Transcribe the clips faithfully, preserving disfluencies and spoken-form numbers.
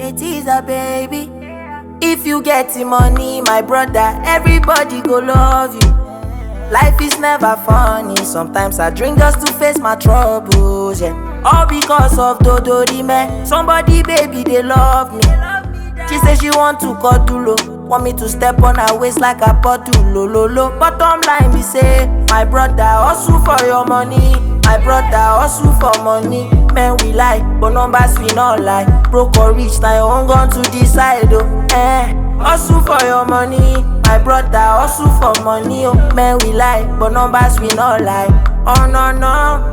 it is a baby. If you get the money, my brother, everybody go love you. Life is never funny, sometimes I drink just to face my troubles, yeah. All because of Dodori man, somebody baby they love me. She say she want to cuddle, want me to step on her waist like a bottle, lo lo lo. Bottom line be say, my brother hustle for your money, my brother hustle for money. Men we lie, but numbers we not lie. Broke or rich, now you own gun to decide, oh. Eh, hustle for your money, my brother hustle for money, oh. Men we lie, but numbers we not lie. Oh no no.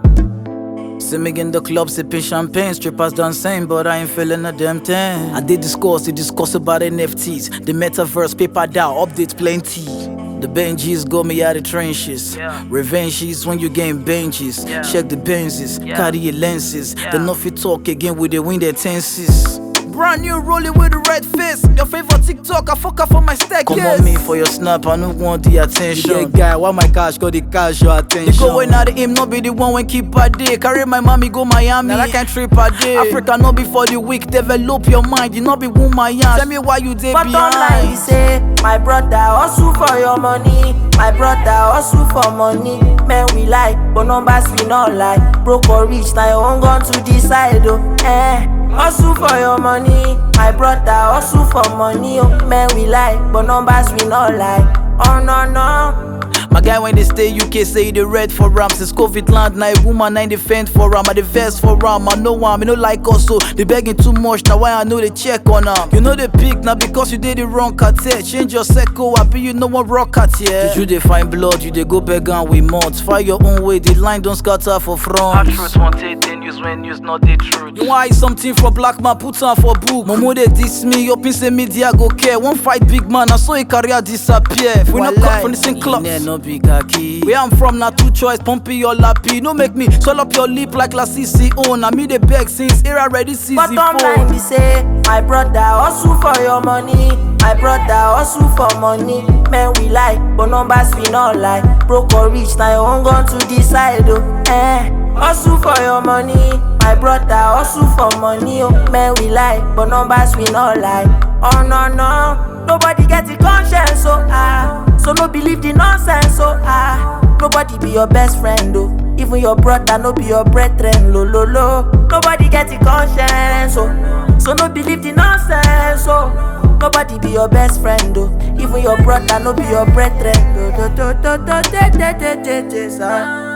See me in the club sipping champagne, strippers dancing, but I ain't feeling a damn thing. I did discuss, they discuss about N F Ts, the metaverse, paper down, updates plenty. The Benjis got me out of trenches. Yeah. Revenge is when you gain benches. Yeah. Check the Benzes, yeah. Carry your lenses. Yeah. Then off you talk again with the wind their tenses. Brand new rolling with the red face. Your favorite TikTok, I fuck up for my stack. Come yes. on me for your snap, I don't want the attention. Yeah, guy, why my cash got the cash your attention? You go when out the aim, not be the one when keep a day. Carry my mommy go Miami, now I can't trip a day. Africa not be for the weak, develop your mind. You not be woman young. Tell me why you dey behind. But online say, my brother hustle for your money, my brother hustle for money. Men we lie, but numbers we not lie. Broke or rich, now you own gun to decide, oh. Eh, hustle for your money, my brother hustle for money, oh. Men we lie, but numbers we not lie. Oh no no. My guy when they stay U K say they red for ram. Since COVID land, now a woman I defend for ram. I the vest for ram, I know one, I no like us so they begging too much, now why I know they check on them. You know they pick, now because you did the wrong cartel. Change your circle, I be you know one rock at yeah. You they find blood, you they go beg and we months. Find your own way, the line don't scatter for front. Truth wanted, then news when news not the truth. You want something for black man, put on for book. Momo they diss me, up in say media go care. One fight big man, I saw a career disappear. We not come from the same club. Where I'm from, not two choice, pumpy or lappy. No make me swell up your lip like La C C O. Now me the beg since era ready season four. Bottom line be say, my brother hustle for your money, my brother hustle for money. Men we lie, but numbers we not lie. Broke or rich, now you own gun to decide, oh. Eh, hustle for your money, my brother hustle for money, oh. Men we lie, but numbers we not lie. Oh no no. Nobody get the conscience, so ah. So no believe the nonsense, so ah. Nobody be your best friend, oh. Even your brother no be your brethren, lo lo lo. Nobody get the conscience, so So no believe the nonsense, so nobody be your best friend, oh. Even your brother no be your brethren, do do do do do do do do do do.